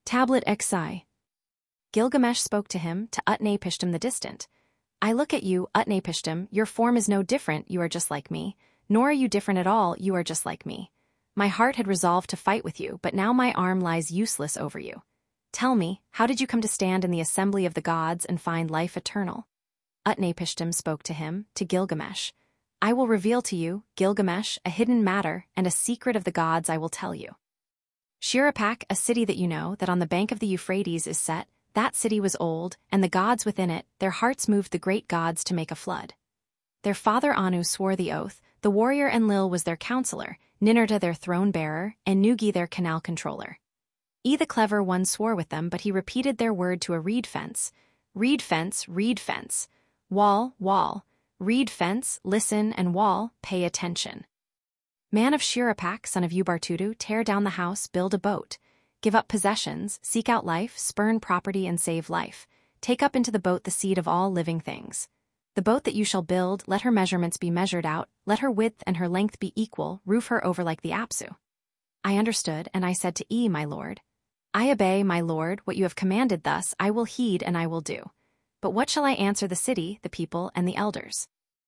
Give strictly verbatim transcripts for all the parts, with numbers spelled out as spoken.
Tablet Xi. Gilgamesh spoke to him, to Utnapishtim the distant. I look at you, Utnapishtim, your form is no different, you are just like me. Nor are you different at all, you are just like me. My heart had resolved to fight with you, but now my arm lies useless over you. Tell me, how did you come to stand in the assembly of the gods and find life eternal? Utnapishtim spoke to him, to Gilgamesh. I will reveal to you, Gilgamesh, a hidden matter, and a secret of the gods I will tell you. Shurippak, a city that you know, that on the bank of the Euphrates is set, that city was old, and the gods within it, their hearts moved the great gods to make a flood. Their father Anu swore the oath, the warrior Enlil was their counselor, Ninurta their throne-bearer, and Nugi their canal controller. E the clever one swore with them, but he repeated their word to a reed fence. Reed fence, reed fence. Wall, wall. Reed fence, listen, and wall, pay attention. Man of Shurippak, son of Ubartutu, tear down the house, build a boat. Give up possessions, seek out life, spurn property and save life. Take up into the boat the seed of all living things. The boat that you shall build, let her measurements be measured out, let her width and her length be equal, roof her over like the Apsu. I understood, and I said to E, my lord, I obey, my lord, what you have commanded thus, I will heed and I will do. But what shall I answer the city, the people, and the elders?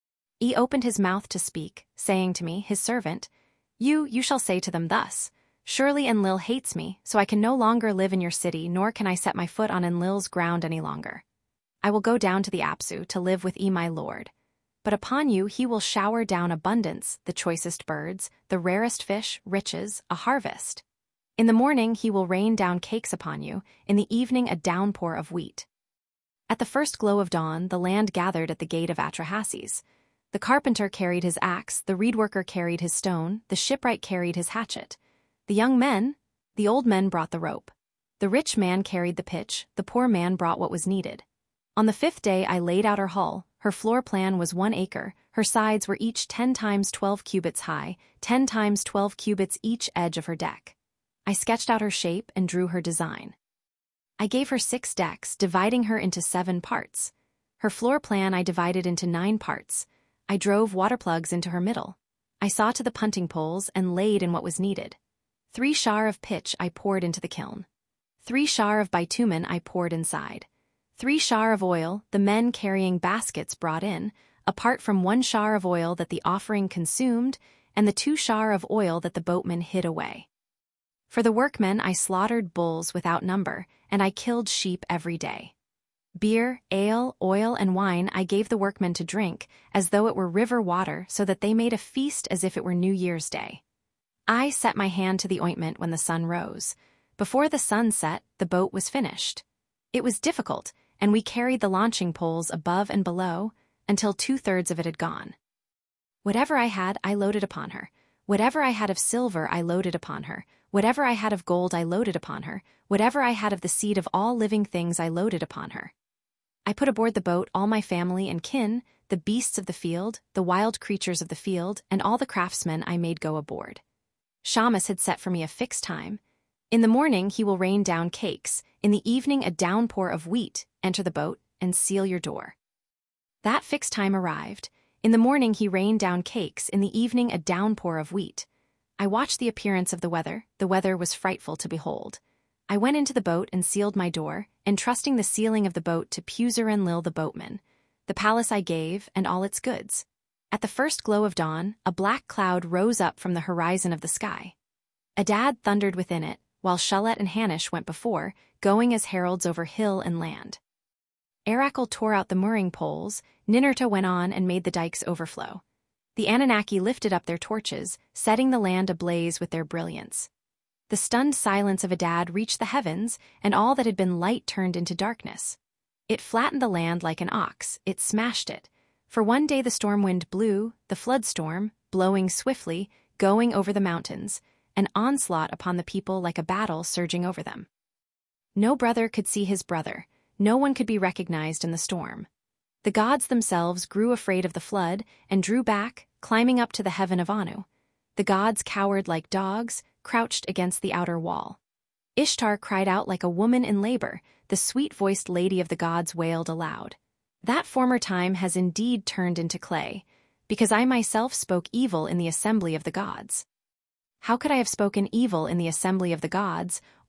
E opened his mouth to speak, saying to me, his servant, You, you shall say to them thus, Surely Enlil hates me, so I can no longer live in your city, nor can I set my foot on Enlil's ground any longer. I will go down to the Apsu to live with E my lord. But upon you he will shower down abundance, the choicest birds, the rarest fish, riches, a harvest. In the morning he will rain down cakes upon you, in the evening a downpour of wheat. At the first glow of dawn the land gathered at the gate of Atrahasis. The carpenter carried his axe, the reed-worker carried his stone, the shipwright carried his hatchet. The young men, the old men brought the rope. The rich man carried the pitch, the poor man brought what was needed. On the fifth day I laid out her hull, her floor plan was one acre, her sides were each ten times twelve cubits high, ten times twelve cubits each edge of her deck. I sketched out her shape and drew her design. I gave her six decks, dividing her into seven parts. Her floor plan I divided into nine parts. I drove water plugs into her middle. I saw to the punting poles and laid in what was needed. Three shar of pitch I poured into the kiln. Three shar of bitumen I poured inside. Three shar of oil the men carrying baskets brought in, apart from one shar of oil that the offering consumed, and the two shar of oil that the boatmen hid away. For the workmen I slaughtered bulls without number, and I killed sheep every day. Beer, ale, oil, and wine I gave the workmen to drink, as though it were river water, so that they made a feast as if it were New Year's Day. I set my hand to the ointment when the sun rose. Before the sun set, the boat was finished. It was difficult, and we carried the launching poles above and below, until two-thirds of it had gone. Whatever I had, I loaded upon her. Whatever I had of silver, I loaded upon her. Whatever I had of gold, I loaded upon her. Whatever I had of the seed of all living things, I loaded upon her. I put aboard the boat all my family and kin, the beasts of the field, the wild creatures of the field, and all the craftsmen I made go aboard. Shamus had set for me a fixed time. In the morning he will rain down cakes, in the evening a downpour of wheat, enter the boat, and seal your door. That fixed time arrived. In the morning he rained down cakes, in the evening a downpour of wheat. I watched the appearance of the weather, the weather was frightful to behold. I went into the boat and sealed my door, entrusting the sealing of the boat to Puzur-Enlil the boatman. The palace I gave, and all its goods. At the first glow of dawn, a black cloud rose up from the horizon of the sky. Adad thundered within it, while Shulet and Hanish went before, going as heralds over hill and land. Erakle tore out the mooring poles, Ninurta went on and made the dikes overflow. The Anunnaki lifted up their torches, setting the land ablaze with their brilliance. The stunned silence of Adad reached the heavens, and all that had been light turned into darkness. It flattened the land like an ox, it smashed it. For one day the storm wind blew, the flood storm, blowing swiftly, going over the mountains, an onslaught upon the people like a battle surging over them. No brother could see his brother, no one could be recognized in the storm. The gods themselves grew afraid of the flood and drew back, climbing up to the heaven of Anu. The gods cowered like dogs, crouched against the outer wall. Ishtar cried out like a woman in labor, the sweet-voiced lady of the gods wailed aloud. That former time has indeed turned into clay, because I myself spoke evil in the assembly of the gods. How could I have spoken evil in the assembly of the gods,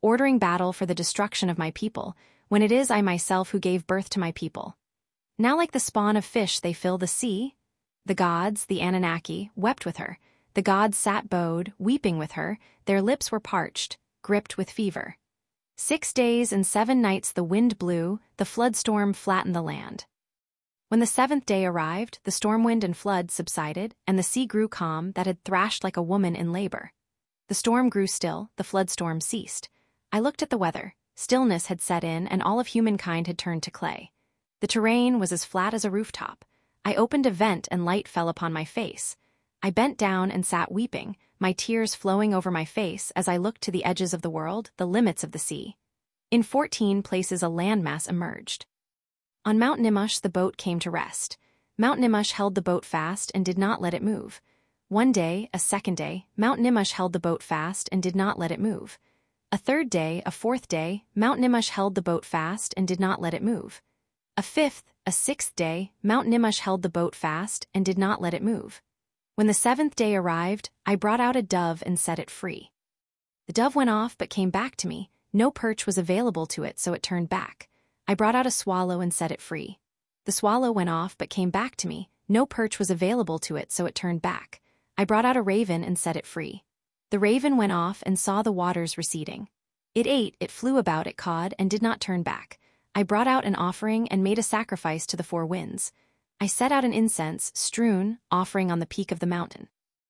ordering battle for the destruction of my people, when it is I myself who gave birth to my people. Now like the spawn of fish they fill the sea. The gods, the Anunnaki, wept with her. The gods sat bowed, weeping with her, their lips were parched, gripped with fever. Six days and seven nights the wind blew, the flood storm flattened the land. When the seventh day arrived, the storm wind and flood subsided, and the sea grew calm that had thrashed like a woman in labor. The storm grew still, the flood storm ceased. I looked at the weather. Stillness had set in, and all of humankind had turned to clay. The terrain was as flat as a rooftop. I opened a vent and light fell upon my face. I bent down and sat weeping, my tears flowing over my face as I looked to the edges of the world, the limits of the sea. In fourteen places a landmass emerged. On Mount Nimush the boat came to rest. Mount Nimush held the boat fast and did not let it move. One day, a second day, Mount Nimush held the boat fast and did not let it move. A third day, a fourth day, Mount Nimush held the boat fast and did not let it move. A fifth, a sixth day, Mount Nimush held the boat fast and did not let it move. When the seventh day arrived, I brought out a dove and set it free. The dove went off but came back to me. No perch was available to it, so it turned back. I brought out a swallow and set it free. The swallow went off but came back to me. No perch was available to it, so it turned back. I brought out a raven and set it free. The raven went off and saw the waters receding. It ate, it flew about, it cawed, and did not turn back. I brought out an offering and made a sacrifice to the four winds. I set out an incense, strewn, offering on the peak of the mountain.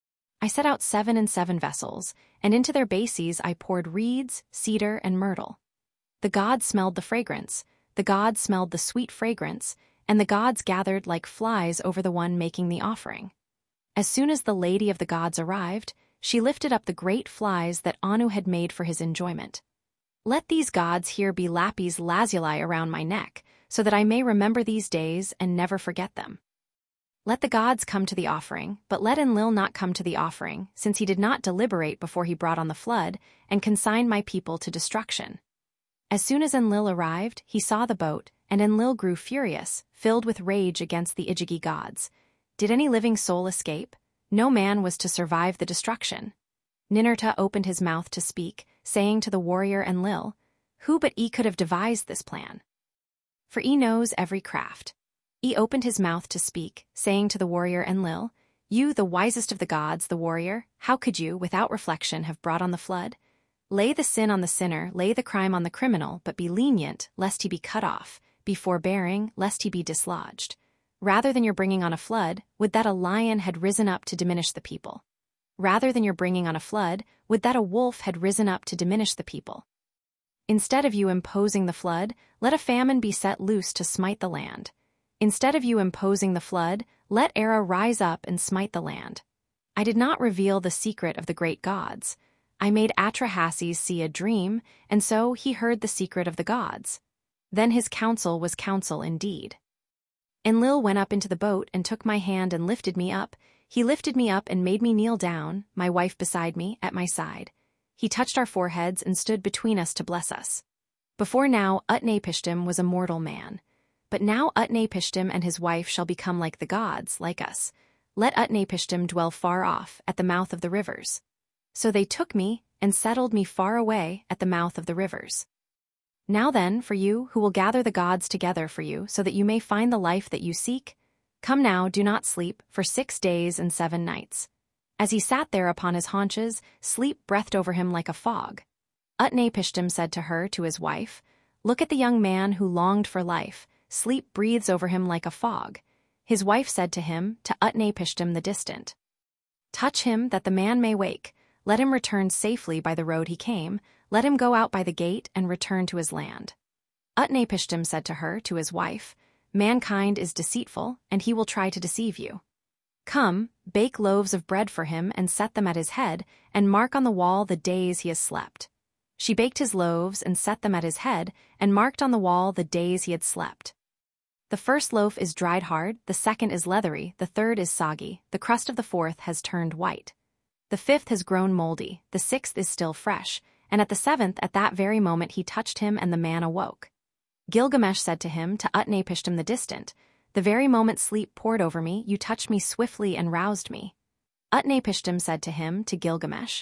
I set out seven and seven vessels, and into their bases I poured reeds, cedar, and myrtle. The gods smelled the fragrance, the gods smelled the sweet fragrance, and the gods gathered like flies over the one making the offering. As soon as the lady of the gods arrived, she lifted up the great flies that Anu had made for his enjoyment. Let these gods here be lapis lazuli around my neck, so that I may remember these days and never forget them. Let the gods come to the offering, but let Enlil not come to the offering, since he did not deliberate before he brought on the flood, and consigned my people to destruction. As soon as Enlil arrived, he saw the boat, and Enlil grew furious, filled with rage against the Igigi gods. Did any living soul escape? No man was to survive the destruction. Ninurta opened his mouth to speak, saying to the warrior Enlil, "Who but E could have devised this plan? For E knows every craft." E opened his mouth to speak, saying to the warrior Enlil, "You, the wisest of the gods, the warrior, how could you, without reflection, have brought on the flood? Lay the sin on the sinner, lay the crime on the criminal, but be lenient, lest he be cut off, be forbearing, lest he be dislodged. Rather than your bringing on a flood, would that a lion had risen up to diminish the people. Rather than your bringing on a flood, would that a wolf had risen up to diminish the people. Instead of you imposing the flood, let a famine be set loose to smite the land. Instead of you imposing the flood, let Era rise up and smite the land. I did not reveal the secret of the great gods. I made Atrahasis see a dream, and so he heard the secret of the gods. Then his counsel was counsel indeed. Enlil went up into the boat and took my hand and lifted me up. He lifted me up and made me kneel down, my wife beside me, at my side. He touched our foreheads and stood between us to bless us. Before now, Utnapishtim was a mortal man. But now Utnapishtim and his wife shall become like the gods, like us. Let Utnapishtim dwell far off, at the mouth of the rivers. So they took me and settled me far away at the mouth of the rivers. Now then, for you, who will gather the gods together for you, so that you may find the life that you seek, come now, do not sleep, for six days and seven nights. As he sat there upon his haunches, sleep breathed over him like a fog. Utnapishtim said to her, to his wife, "Look at the young man who longed for life. Sleep breathes over him like a fog." His wife said to him, to Utnapishtim the distant, "Touch him that the man may wake. Let him return safely by the road he came. Let him go out by the gate and return to his land." Utnapishtim said to her, to his wife, "Mankind is deceitful, and he will try to deceive you. Come, bake loaves of bread for him and set them at his head, and mark on the wall the days he has slept." She baked his loaves and set them at his head, and marked on the wall the days he had slept. The first loaf is dried hard, the second is leathery, the third is soggy, the crust of the fourth has turned white. The fifth has grown moldy, the sixth is still fresh, and at the seventh at that very moment he touched him and the man awoke. Gilgamesh said to him, to Utnapishtim the distant, "The very moment sleep poured over me, you touched me swiftly and roused me." Utnapishtim said to him, to Gilgamesh,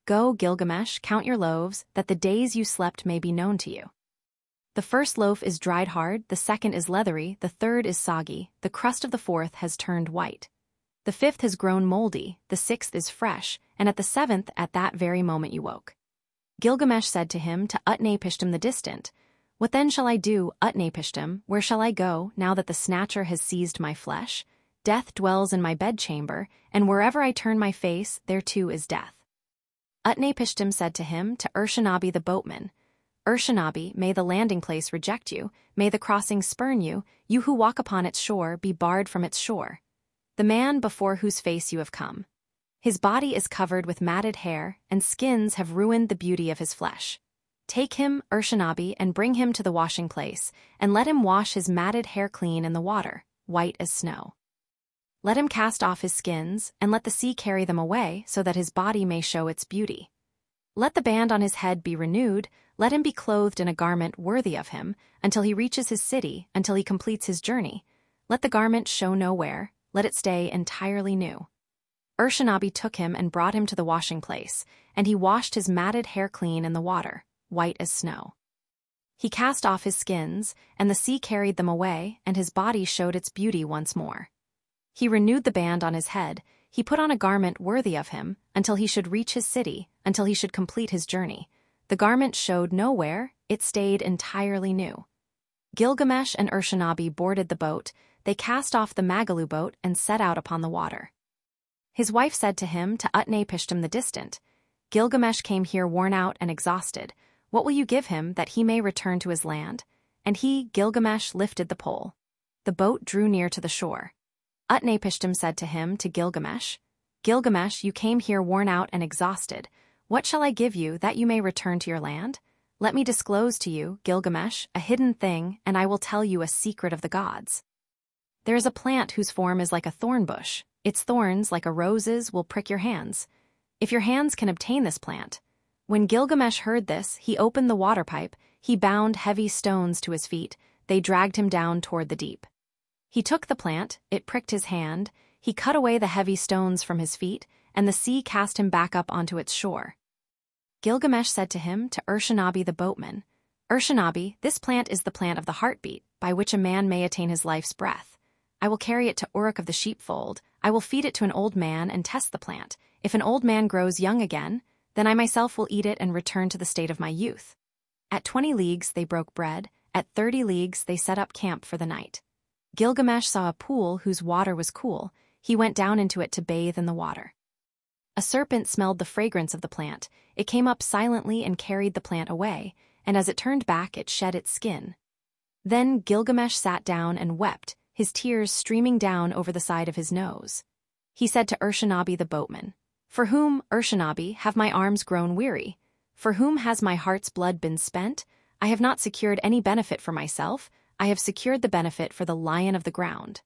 Go, Gilgamesh, count your loaves, that the days you slept may be known to you. The first loaf is dried hard, the second is leathery, the third is soggy, the crust of the fourth has turned white. The fifth has grown moldy, the sixth is fresh, and at the seventh at that very moment you woke. Gilgamesh said to him, to Utnapishtim the distant, What then shall I do, Utnapishtim, where shall I go, now that the snatcher has seized my flesh? Death dwells in my bedchamber, and wherever I turn my face, there too is death. Utnapishtim said to him, to Urshanabi the boatman, Urshanabi, may the landing place reject you, may the crossing spurn you, you who walk upon its shore be barred from its shore. The man before whose face you have come. His body is covered with matted hair, and skins have ruined the beauty of his flesh. Take him, Urshanabi, and bring him to the washing place, and let him wash his matted hair clean in the water, white as snow. Let him cast off his skins, and let the sea carry them away, so that his body may show its beauty. Let the band on his head be renewed, let him be clothed in a garment worthy of him, until he reaches his city, until he completes his journey. Let the garment show no wear, let it stay entirely new. Urshanabi took him and brought him to the washing place, and he washed his matted hair clean in the water, white as snow. He cast off his skins, and the sea carried them away, and his body showed its beauty once more. He renewed the band on his head, he put on a garment worthy of him, until he should reach his city, until he should complete his journey. The garment showed no wear, it stayed entirely new. Gilgamesh and Urshanabi boarded the boat, they cast off the Magalu boat and set out upon the water. His wife said to him, to Utnapishtim the distant, Gilgamesh came here worn out and exhausted. What will you give him that he may return to his land? And he, Gilgamesh, lifted the pole. The boat drew near to the shore. Utnapishtim said to him, to Gilgamesh, Gilgamesh, you came here worn out and exhausted. What shall I give you that you may return to your land? Let me disclose to you, Gilgamesh, a hidden thing, and I will tell you a secret of the gods. There is a plant whose form is like a thorn bush. Its thorns, like a rose's, will prick your hands. If your hands can obtain this plant. When Gilgamesh heard this, he opened the water pipe, he bound heavy stones to his feet, they dragged him down toward the deep. He took the plant, it pricked his hand, he cut away the heavy stones from his feet, and the sea cast him back up onto its shore. Gilgamesh said to him, to Urshanabi the boatman, Urshanabi, this plant is the plant of the heartbeat, by which a man may attain his life's breath. I will carry it to Uruk of the sheepfold, I will feed it to an old man and test the plant. If an old man grows young again, then I myself will eat it and return to the state of my youth. At twenty leagues they broke bread, at thirty leagues they set up camp for the night. Gilgamesh saw a pool whose water was cool, he went down into it to bathe in the water. A serpent smelled the fragrance of the plant, it came up silently and carried the plant away, and as it turned back it shed its skin. Then Gilgamesh sat down and wept, his tears streaming down over the side of his nose. He said to Urshanabi the boatman, For whom, Urshanabi, have my arms grown weary? For whom has my heart's blood been spent? I have not secured any benefit for myself, I have secured the benefit for the lion of the ground.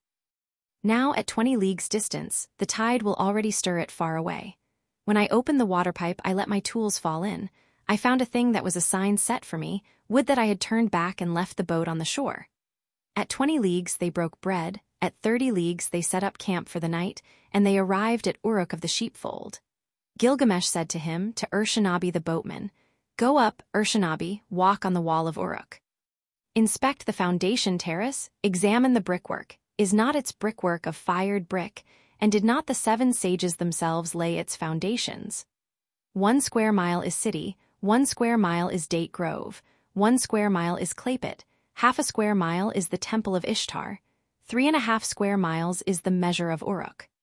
Now at twenty leagues distance, the tide will already stir it far away. When I opened the water pipe, I let my tools fall in. I found a thing that was a sign set for me, would that I had turned back and left the boat on the shore. At twenty leagues they broke bread, at thirty leagues they set up camp for the night, and they arrived at Uruk of the sheepfold. Gilgamesh said to him, to Urshanabi the boatman, Go up, Urshanabi, walk on the wall of Uruk. Inspect the foundation terrace, examine the brickwork. Is not its brickwork of fired brick, and did not the seven sages themselves lay its foundations? One square mile is city, one square mile is date grove, one square mile is Klapit, half a square mile is the temple of Ishtar, three and a half square miles is the measure of Uruk.